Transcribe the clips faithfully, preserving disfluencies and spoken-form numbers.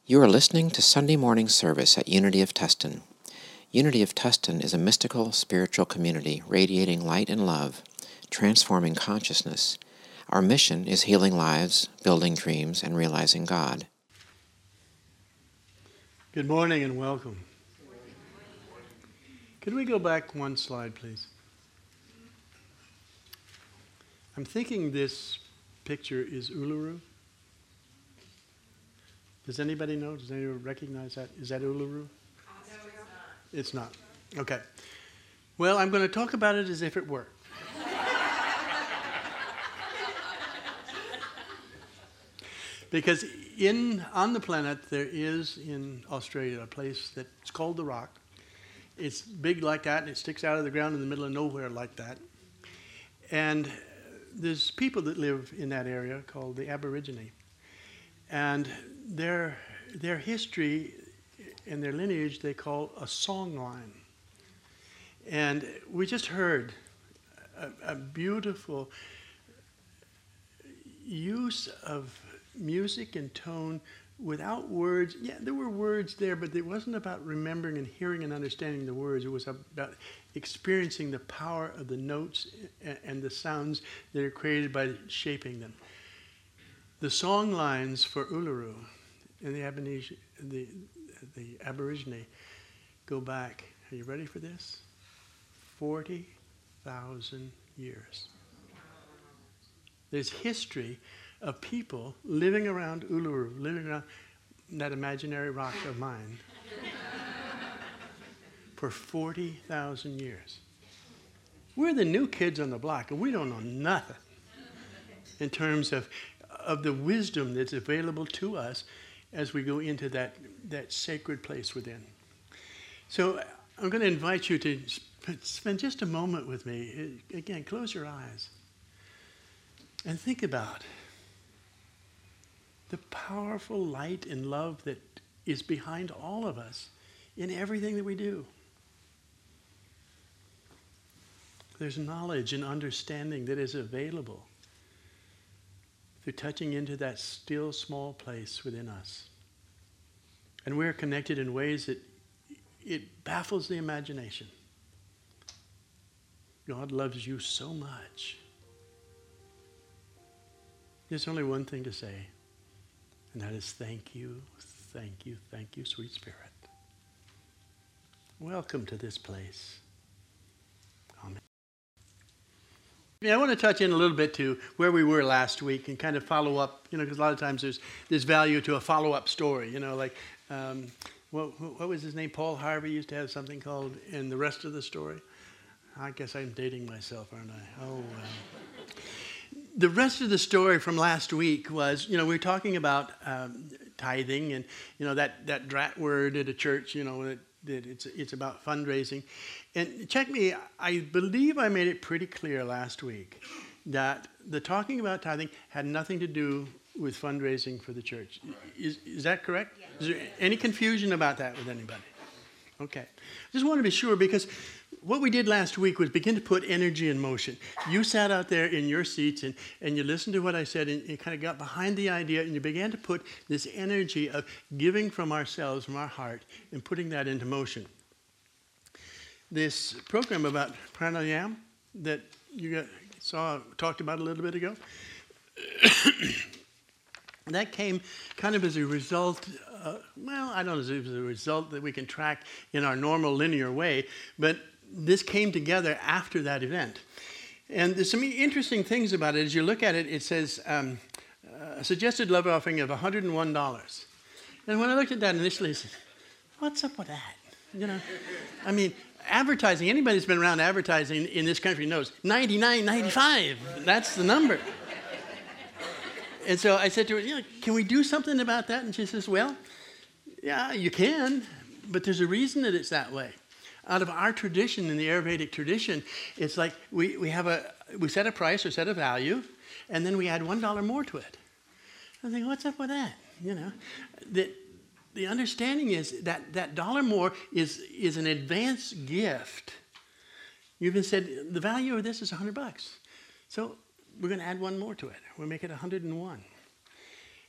You are listening to Sunday morning service at Unity of Tustin. Unity of Tustin is a mystical, spiritual community radiating light and love, transforming consciousness. Our mission is healing lives, building dreams, and realizing God. Good morning and welcome. Could we go back one slide, please? I'm thinking this picture is Uluru. Does anybody know? Does anyone recognize that? Is that Uluru? No, it's not. It's not. Okay. Well, I'm going to talk about it as if it were. Because in on the planet there is in Australia a place that's called the Rock. It's big like that, and it sticks out of the ground in the middle of nowhere like that. And there's people that live in that area called the Aborigine. And their their history and their lineage they call a song line. And we just heard a, a beautiful use of music and tone without words. Yeah, there were words there, but it wasn't about remembering and hearing and understanding the words. It was about experiencing the power of the notes and the sounds that are created by shaping them. The song lines for Uluru and the, Aborigine, the, the Aborigine go back, are you ready for this? forty thousand years. There's history of people living around Uluru, living around that imaginary rock of mine for forty thousand years. We're the new kids on the block, and we don't know nothing in terms of, of the wisdom that's available to us as we go into that, that sacred place within. So I'm going to invite you to sp- spend just a moment with me. Again, close your eyes and think about the powerful light and love that is behind all of us in everything that we do. There's knowledge and understanding that is available through touching into that still small place within us. And we're connected in ways that it baffles the imagination. God loves you so much. There's only one thing to say, and that is thank you, thank you, thank you, sweet Spirit. Welcome to this place. Amen. Yeah, I want to touch in a little bit to where we were last week and kind of follow up, you know, because a lot of times there's there's value to a follow-up story, you know, like, um, what, what was his name? Paul Harvey used to have something called "And the Rest of the Story." I guess I'm dating myself, aren't I? Oh, um, the rest of the story from last week was, you know, we were talking about um, tithing and, you know, that, that drat word at a church, you know, that, that it's it's about fundraising. And check me, I believe I made it pretty clear last week that the talking about tithing had nothing to do with fundraising for the church. Is, is that correct? Yeah. Is there any confusion about that with anybody? Okay. Just want to be sure, because what we did last week was begin to put energy in motion. You sat out there in your seats and, and you listened to what I said and you kind of got behind the idea and you began to put this energy of giving from ourselves, from our heart, and putting that into motion. This program about pranayama that you got, saw, talked about a little bit ago, that came kind of as a result, uh, well, I don't know if it was a result that we can track in our normal linear way, but this came together after that event. And there's some interesting things about it. As you look at it, it says um, a suggested love offering of one hundred one dollars. And when I looked at that initially, I said, what's up with that? You know, I mean, advertising, anybody who's been around advertising in this country knows ninety-nine ninety-five, that's the number. And so I said to her, you know, can we do something about that? And she says, well, yeah, you can, but there's a reason that it's that way. Out of our tradition, in the Ayurvedic tradition, it's like we, we have a, we set a price or set a value, and then we add one dollar more to it. I think, what's up with that? You know, the, the understanding is that that dollar more is, is an advance gift. You've been said, the value of this is one hundred bucks. So we're going to add one more to it. We'll make it one hundred one.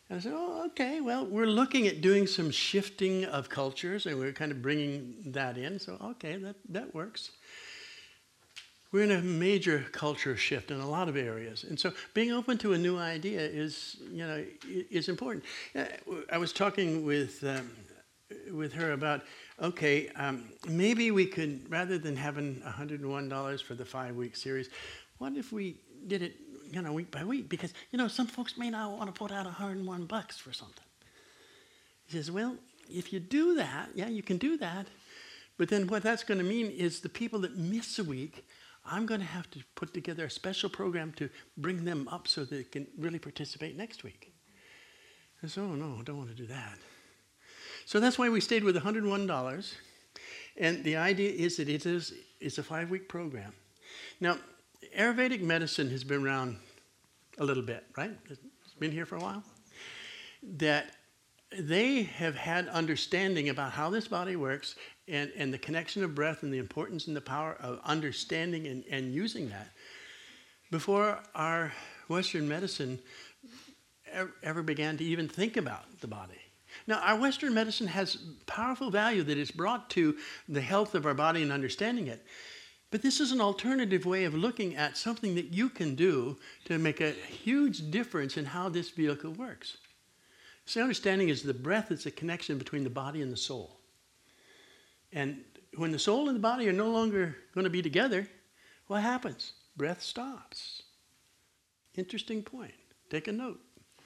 And I said, oh, okay, well, we're looking at doing some shifting of cultures, and we're kind of bringing that in. So, okay, that, that works. We're in a major culture shift in a lot of areas. And so being open to a new idea is, you know, is important. I was talking with, um, with her about, okay, um, maybe we could, rather than having one hundred one dollars for the five-week series, what if we did it, you know, week by week? Because, you know, some folks may not want to put out one hundred one bucks for something. He says, well, if you do that, yeah, you can do that. But then what that's going to mean is the people that miss a week, I'm going to have to put together a special program to bring them up so they can really participate next week. I said, oh, no, I don't want to do that. So that's why we stayed with one hundred one dollars. And the idea is that it is it's a five-week program. Now, Ayurvedic medicine has been around a little bit, right? It's been here for a while. That they have had understanding about how this body works and, and the connection of breath and the importance and the power of understanding and, and using that before our Western medicine ever, ever began to even think about the body. Now, our Western medicine has powerful value that is brought to the health of our body and understanding it. But this is an alternative way of looking at something that you can do to make a huge difference in how this vehicle works. So understanding is the breath is a connection between the body and the soul. And when the soul and the body are no longer going to be together, what happens? Breath stops. Interesting point. Take a note.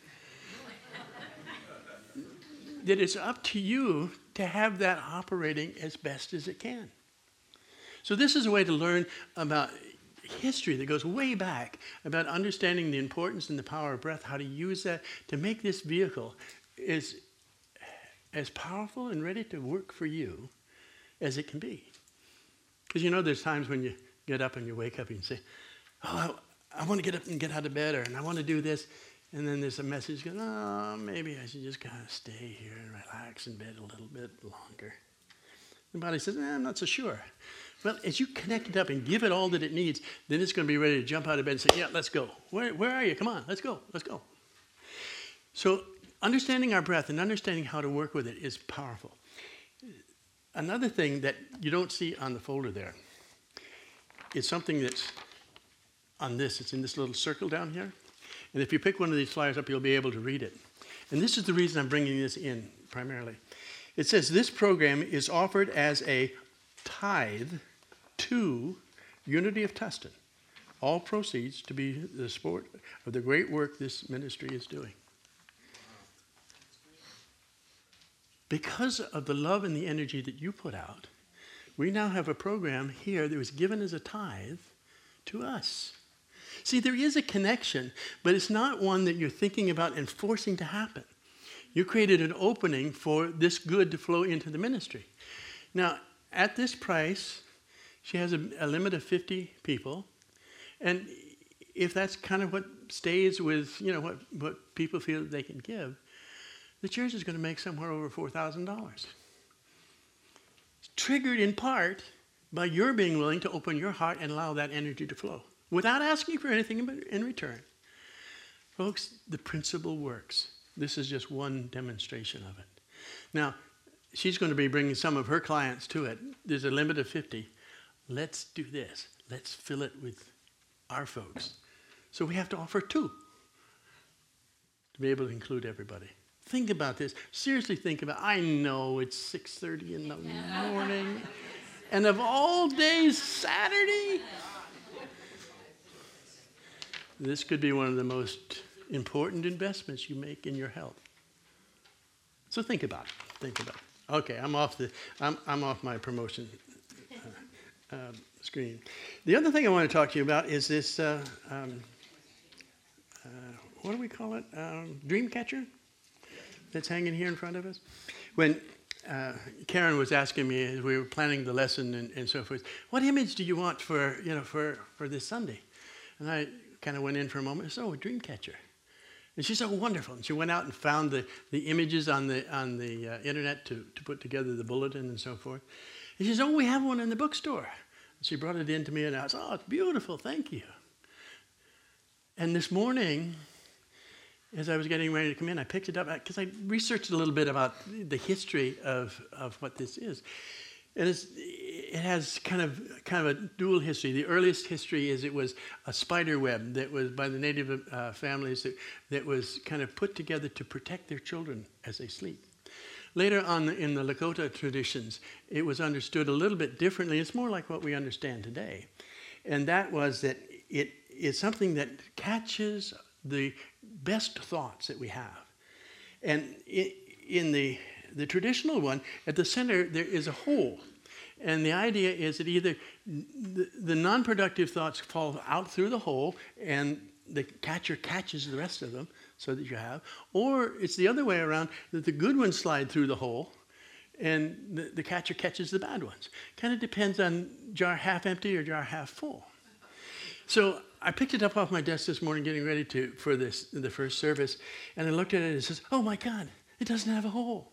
That it's up to you to have that operating as best as it can. So this is a way to learn about history that goes way back, about understanding the importance and the power of breath, how to use that to make this vehicle as, as powerful and ready to work for you as it can be. Because you know there's times when you get up and you wake up and you say, oh, I, I want to get up and get out of bed, or and I want to do this. And then there's a message going, oh, maybe I should just kind of stay here and relax in bed a little bit longer. The body says, eh, I'm not so sure. Well, as you connect it up and give it all that it needs, then it's going to be ready to jump out of bed and say, yeah, let's go. Where, where are you? Come on, let's go, let's go. So understanding our breath and understanding how to work with it is powerful. Another thing that you don't see on the folder there is something that's on this. It's in this little circle down here. And if you pick one of these flyers up, you'll be able to read it. And this is the reason I'm bringing this in primarily. It says this program is offered as a tithe to Unity of Tustin. All proceeds to be the support of the great work this ministry is doing. Because of the love and the energy that you put out, we now have a program here that was given as a tithe to us. See, there is a connection, but it's not one that you're thinking about and forcing to happen. You created an opening for this good to flow into the ministry. Now, at this price, she has a, a limit of fifty people. And if that's kind of what stays with, you know, what, what people feel that they can give, the church is going to make somewhere over four thousand dollars. It's triggered in part by your being willing to open your heart and allow that energy to flow without asking for anything in return. Folks, the principle works. This is just one demonstration of it. Now, she's going to be bringing some of her clients to it. There's a limit of fifty. Let's do this. Let's fill it with our folks. So we have to offer two to be able to include everybody. Think about this. Seriously think about it. I know it's six thirty in the morning. And of all days, Saturday. This could be one of the most important investments you make in your health. So think about it. Think about it. Okay, I'm off the. I'm I'm off my promotion uh, uh, screen. The other thing I want to talk to you about is this. Uh, um, uh, what do we call it? Um, dream catcher that's hanging here in front of us. When uh, Karen was asking me as we were planning the lesson and, and so forth, what image do you want for you know for for this Sunday? And I kind of went in for a moment. So, oh, dream catcher. And she said, oh, wonderful. And she went out and found the, the images on the on the uh, internet to, to put together the bulletin and so forth. And she said, oh, we have one in the bookstore. And she brought it in to me, and I said, oh, it's beautiful, thank you. And this morning, as I was getting ready to come in, I picked it up because I researched a little bit about the history of, of what this is. And it's, it has kind of kind of a dual history. The earliest history is it was a spider web that was by the native uh, families that, that was kind of put together to protect their children as they sleep. Later on in the Lakota traditions, it was understood a little bit differently. It's more like what we understand today. And that was that it is something that catches the best thoughts that we have. And it, in the, the traditional one, at the center there is a hole. And the idea is that either the, the non-productive thoughts fall out through the hole and the catcher catches the rest of them so that you have, or it's the other way around, that the good ones slide through the hole and the, the catcher catches the bad ones. Kind of depends on jar half empty or jar half full. So I picked it up off my desk this morning getting ready to for this the first service, and I looked at it and it says, oh my God, it doesn't have a hole.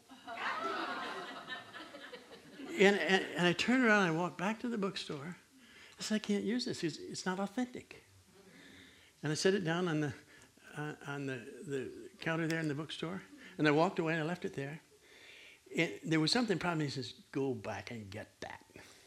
and, and, and I turned around and I walked back to the bookstore. I said, I can't use this. It's, it's not authentic. And I set it down on the uh, on the, the counter there in the bookstore, and I walked away and I left it there. And there was something probably he says, go back and get that.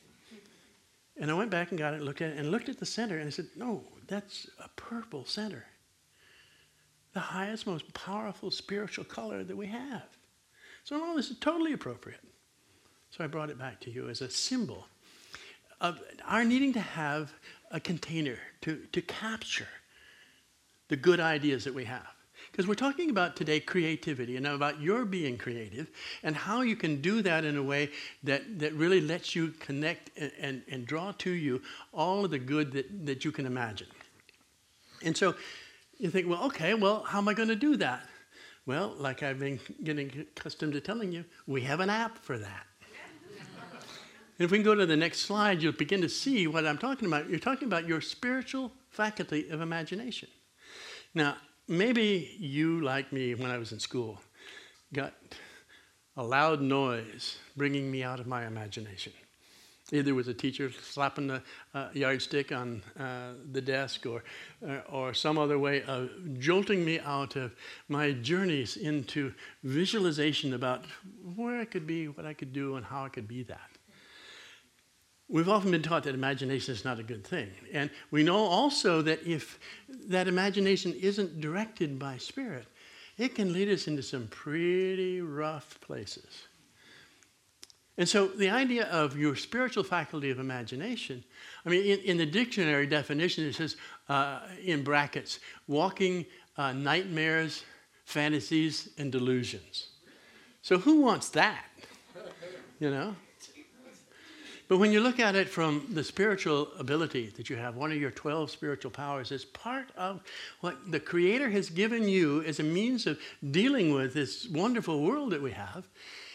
And I went back and got it, looked at it, and looked at the center, and I said, no, that's a purple center. The highest, most powerful spiritual color that we have. So no, this is totally appropriate. So I brought it back to you as a symbol of our needing to have a container to, to capture the good ideas that we have. Because we're talking about today creativity and about your being creative and how you can do that in a way that, that really lets you connect and, and, and draw to you all of the good that, that you can imagine. And so you think, well, okay, well, how am I going to do that? Well, like I've been getting accustomed to telling you, we have an app for that. And if we can go to the next slide, you'll begin to see what I'm talking about. You're talking about your spiritual faculty of imagination. Now, maybe you, like me, when I was in school, got a loud noise bringing me out of my imagination. Either it was a teacher slapping the uh, yardstick on uh, the desk or, uh, or some other way of jolting me out of my journeys into visualization about where I could be, what I could do, and how I could be that. We've often been taught that imagination is not a good thing. And we know also that if that imagination isn't directed by Spirit, it can lead us into some pretty rough places. And so the idea of your spiritual faculty of imagination, I mean, in, in the dictionary definition, it says, uh, in brackets, walking uh, nightmares, fantasies, and delusions. So who wants that? You know? But when you look at it from the spiritual ability that you have, one of your twelve spiritual powers is part of what the Creator has given you as a means of dealing with this wonderful world that we have.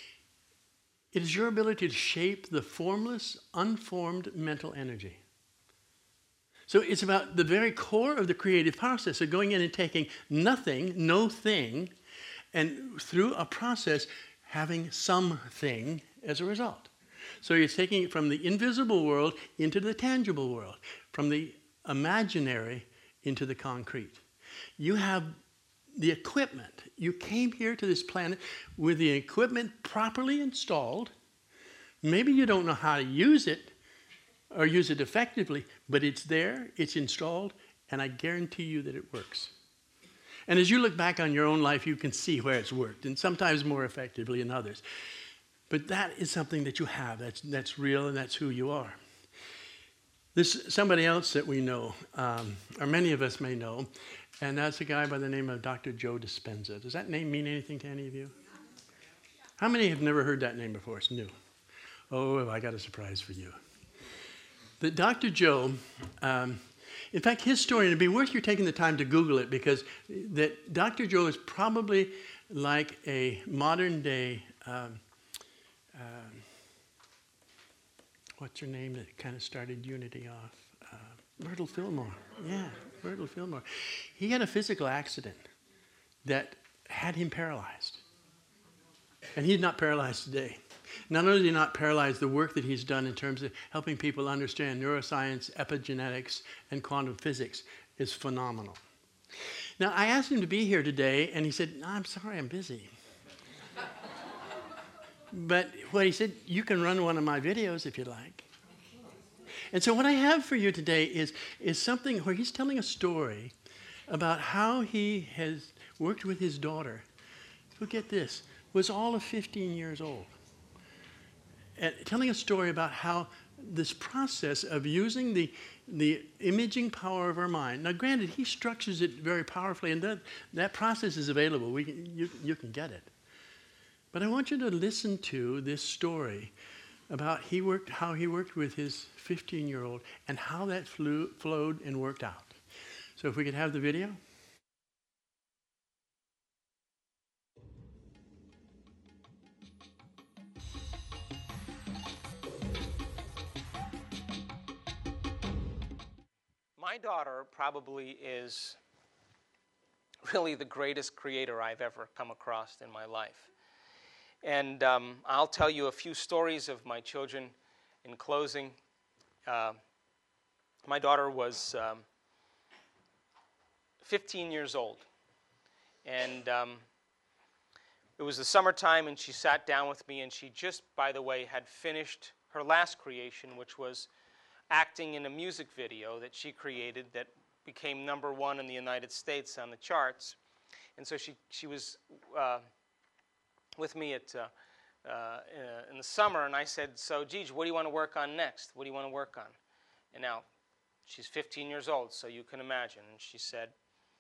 It is your ability to shape the formless, unformed mental energy. So it's about the very core of the creative process of going in and taking nothing, no thing, and through a process having something as a result. So you're taking it from the invisible world into the tangible world, from the imaginary into the concrete. You have the equipment. You came here to this planet with the equipment properly installed. Maybe you don't know how to use it or use it effectively, but it's there, it's installed, and I guarantee you that it works. And as you look back on your own life, you can see where it's worked, and sometimes more effectively than others. But that is something that you have. That's, that's real, and that's who you are. There's somebody else that we know, um, or many of us may know, and that's a guy by the name of Doctor Joe Dispenza. Does that name mean anything to any of you? How many have never heard that name before? It's new. Oh, I got a surprise for you. But Doctor Joe, um, in fact, his story, and it'd be worth you taking the time to Google it, because that Doctor Joe is probably like a modern-day... Um, Um, what's her name that kind of started Unity off? Uh, Myrtle Fillmore. Yeah, Myrtle Fillmore. He had a physical accident that had him paralyzed. And he's not paralyzed today. Not only is he not paralyzed, the work that he's done in terms of helping people understand neuroscience, epigenetics, and quantum physics is phenomenal. Now, I asked him to be here today, and he said, no, I'm sorry, I'm busy. But what he said, you can run one of my videos if you like. And so what I have for you today is, is something where he's telling a story about how he has worked with his daughter, who, get this, was all of fifteen years old. And telling a story about how this process of using the, the imaging power of our mind. Now, granted, he structures it very powerfully, and that, that process is available. We can, you, you can get it. But I want you to listen to this story about he worked, how he worked with his fifteen-year-old and how that flew, flowed and worked out. So if we could have the video. My daughter probably is really the greatest creator I've ever come across in my life. And um, I'll tell you a few stories of my children in closing. Uh, my daughter was um, fifteen years old. And um, it was the summertime, and she sat down with me, and she just, by the way, had finished her last creation, which was acting in a music video that she created that became number one in the United States on the charts. And so she, she was uh, with me at, uh, uh, in the summer, and I said, so, Gigi, what do you want to work on next? What do you want to work on? And now, she's fifteen years old, so you can imagine. And she said,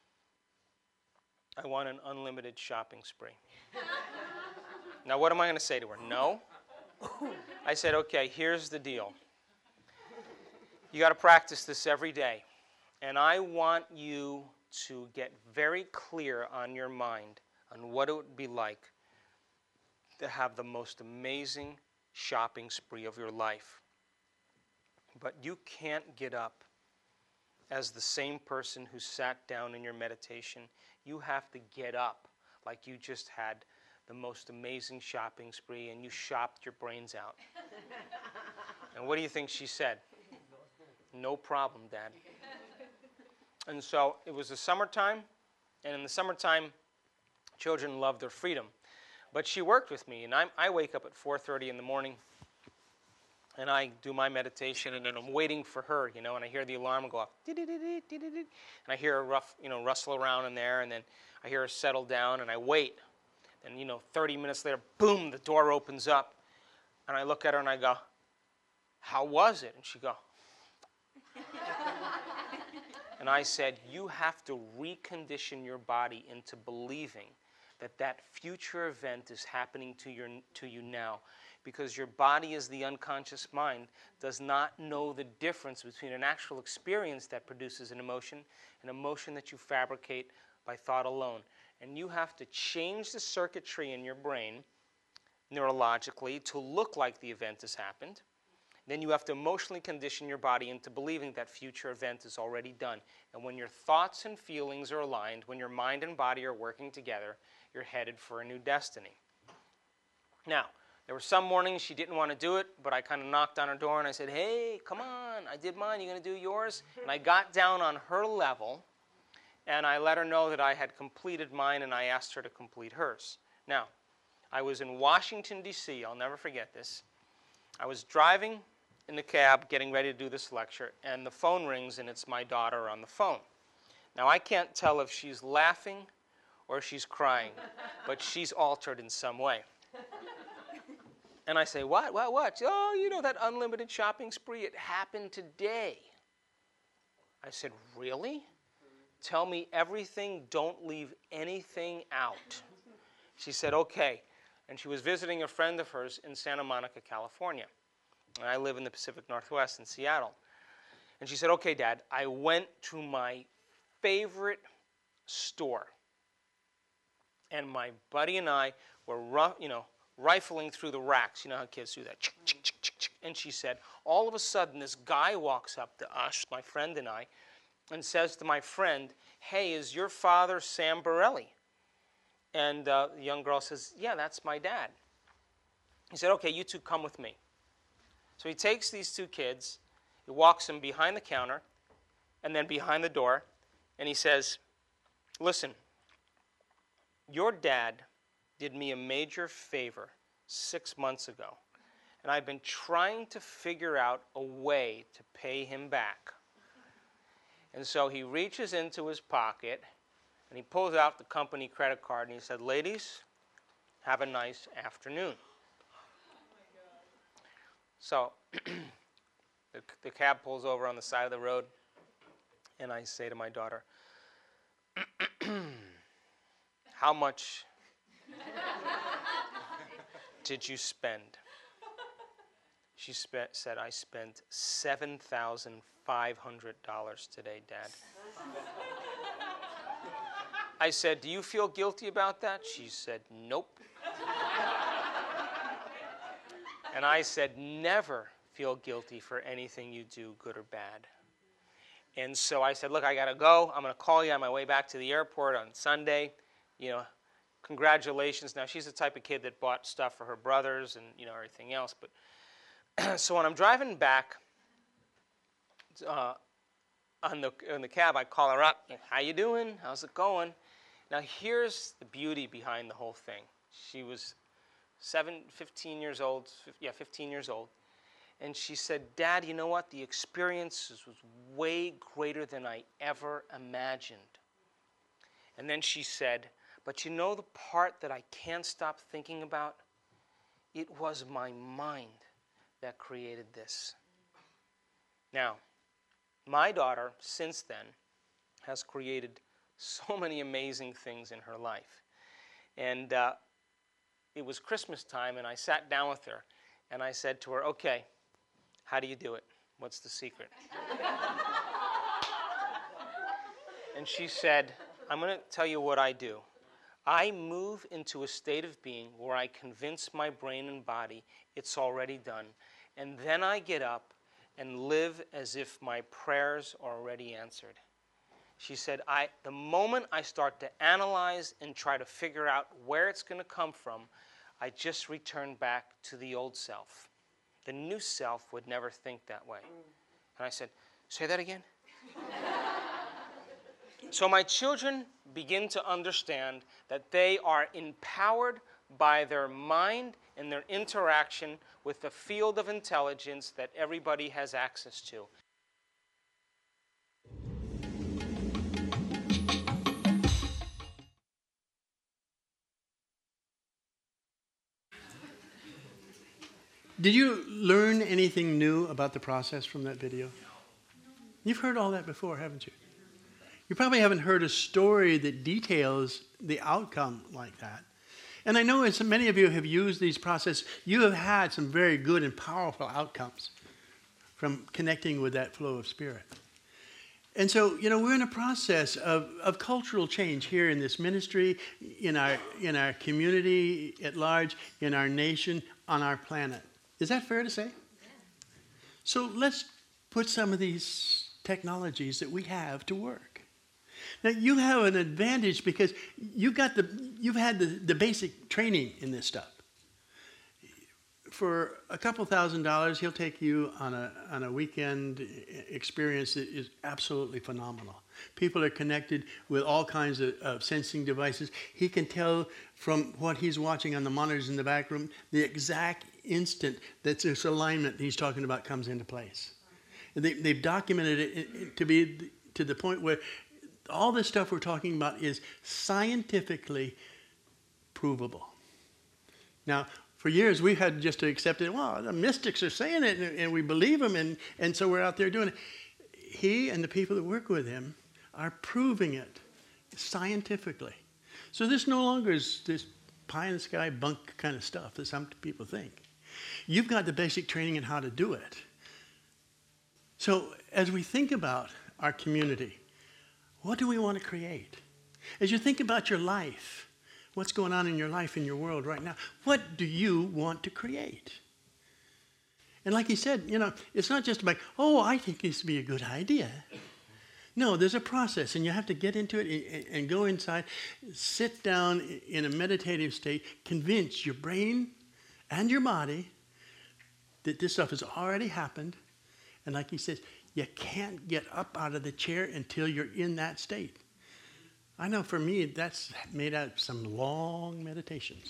I want an unlimited shopping spree. Now, what am I going to say to her? No? I said, okay, here's the deal. You got to practice this every day. And I want you to get very clear on your mind on what it would be like to have the most amazing shopping spree of your life. But you can't get up as the same person who sat down in your meditation. You have to get up like you just had the most amazing shopping spree and you shopped your brains out. And what do you think she said? No problem, Dad. And so it was the summertime, and in the summertime, children love their freedom. But she worked with me, and I'm, I wake up at four thirty in the morning, and I do my meditation, and then I'm waiting for her, you know, and I hear the alarm go off, and I hear her rough, you know, rustle around in there, and then I hear her settle down, and I wait. And, you know, thirty minutes later, boom, the door opens up, and I look at her, and I go, how was it? And she go, and I said, you have to recondition your body into believing that that future event is happening to, your, to you now, because your body, as the unconscious mind, does not know the difference between an actual experience that produces an emotion and emotion that you fabricate by thought alone. And you have to change the circuitry in your brain neurologically to look like the event has happened. Then you have to emotionally condition your body into believing that future event is already done. And when your thoughts and feelings are aligned, when your mind and body are working together, you're headed for a new destiny. Now, there were some mornings she didn't want to do it, but I kind of knocked on her door and I said, hey, come on, I did mine, you going to do yours? And I got down on her level and I let her know that I had completed mine and I asked her to complete hers. Now, I was in Washington, D C, I'll never forget this. I was driving in the cab getting ready to do this lecture, and the phone rings and it's my daughter on the phone. Now, I can't tell if she's laughing or she's crying, but she's altered in some way. And I say, what, what, what? Oh, you know that unlimited shopping spree, it happened today. I said, really? Tell me everything, don't leave anything out. She said, okay. And she was visiting a friend of hers in Santa Monica, California. And I live in the Pacific Northwest in Seattle. And she said, okay, Dad, I went to my favorite store. And my buddy and I were, rough, you know, rifling through the racks. You know how kids do that. And she said, all of a sudden, this guy walks up to us, my friend and I, and says to my friend, hey, is your father Sam Borelli? And uh, the young girl says, yeah, that's my dad. He said, okay, you two come with me. So he takes these two kids, he walks them behind the counter, and then behind the door, and he says, Listen, your dad did me a major favor six months ago, and I've been trying to figure out a way to pay him back. And so he reaches into his pocket, and he pulls out the company credit card, and he said, ladies, have a nice afternoon. So the, the cab pulls over on the side of the road, and I say to my daughter, how much did you spend? She spe- said, I spent seven thousand five hundred dollars today, Dad. I said, do you feel guilty about that? She said, nope. And I said, never feel guilty for anything you do, good or bad. And so I said, look, I got to go. I'm going to call you on my way back to the airport on Sunday. You know, congratulations. Now, she's the type of kid that bought stuff for her brothers and, you know, everything else. But so when I'm driving back uh, on the in the cab, I call her up. How you doing? How's it going? Now, here's the beauty behind the whole thing. She was seven, fifteen years old. Yeah, fifteen years old. And she said, Dad, you know what? The experience was way greater than I ever imagined. And then she said, but you know the part that I can't stop thinking about? It was my mind that created this. Now, my daughter, since then, has created so many amazing things in her life. And uh, it was Christmas time, and I sat down with her, and I said to her, okay, how do you do it? What's the secret? And she said, I'm going to tell you what I do. I move into a state of being where I convince my brain and body it's already done. And then I get up and live as if my prayers are already answered. She said, I, the moment I start to analyze and try to figure out where it's going to come from, I just return back to the old self. The new self would never think that way. And I said, say that again? So my children begin to understand that they are empowered by their mind and their interaction with the field of intelligence that everybody has access to. Did you learn anything new about the process from that video? You've heard all that before, haven't you? You probably haven't heard a story that details the outcome like that. And I know as many of you have used these processes, you have had some very good and powerful outcomes from connecting with that flow of spirit. And so, you know, we're in a process of, of cultural change here in this ministry, in our, in our community at large, in our nation, on our planet. Is that fair to say? Yeah. So let's put some of these technologies that we have to work. Now, you have an advantage because you've got the, you've had the, the basic training in this stuff. For a couple thousand dollars, he'll take you on a, on a weekend experience that is absolutely phenomenal. People are connected with all kinds of, of sensing devices. He can tell from what he's watching on the monitors in the back room the exact instant that this alignment he's talking about comes into place. And they, they've documented it to be to the point where all this stuff we're talking about is scientifically provable. Now, for years, we had just to accept it. Well, the mystics are saying it, and, and we believe them, and, and so we're out there doing it. He and the people that work with him are proving it scientifically. So this no longer is this pie-in-the-sky bunk kind of stuff that some people think. You've got the basic training in how to do it. So as we think about our community, what do we want to create? As you think about your life, what's going on in your life, in your world right now, what do you want to create? And like he said, you know, it's not just about, oh, I think this would be a good idea. No, there's a process, and you have to get into it and, and go inside, sit down in a meditative state, convince your brain and your body that this stuff has already happened. And like he says, you can't get up out of the chair until you're in that state. I know for me, that's made out of some long meditations.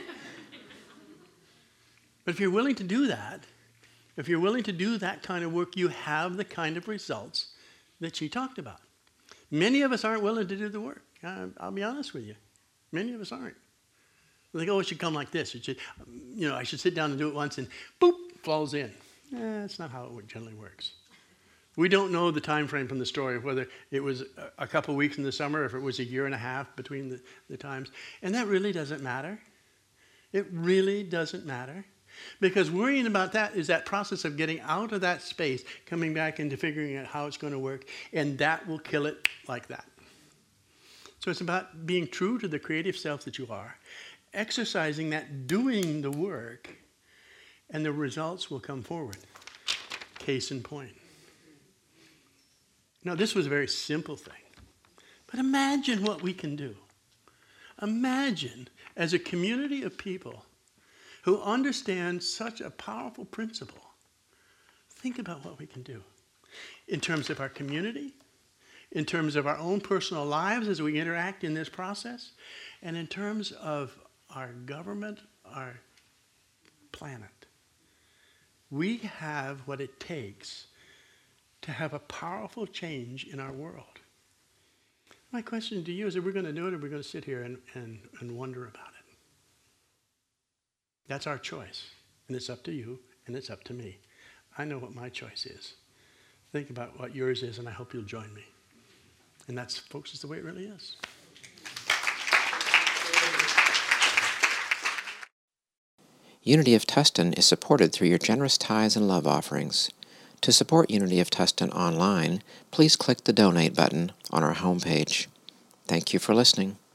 But if you're willing to do that, if you're willing to do that kind of work, you have the kind of results that she talked about. Many of us aren't willing to do the work. I, I'll be honest with you. Many of us aren't. They think, oh, it should come like this. It should, you know, I should sit down and do it once and boop, falls in. Eh, that's not how it generally works. We don't know the time frame from the story, whether it was a couple of weeks in the summer, or if it was a year and a half between the, the times. And that really doesn't matter. It really doesn't matter. Because worrying about that is that process of getting out of that space, coming back into figuring out how it's going to work, and that will kill it like that. So it's about being true to the creative self that you are, exercising that, doing the work, and the results will come forward. Case in point. Now, this was a very simple thing, but imagine what we can do. Imagine, as a community of people who understand such a powerful principle, think about what we can do in terms of our community, in terms of our own personal lives as we interact in this process, and in terms of our government, our planet. We have what it takes to have a powerful change in our world. My question to you is, are we going to do it, or are we going to sit here and, and, and wonder about it? That's our choice, and it's up to you, and it's up to me. I know what my choice is. Think about what yours is, and I hope you'll join me. And that's, folks, is the way it really is. Unity of Tustin is supported through your generous tithes and love offerings. To support Unity of Tustin online, please click the Donate button on our homepage. Thank you for listening.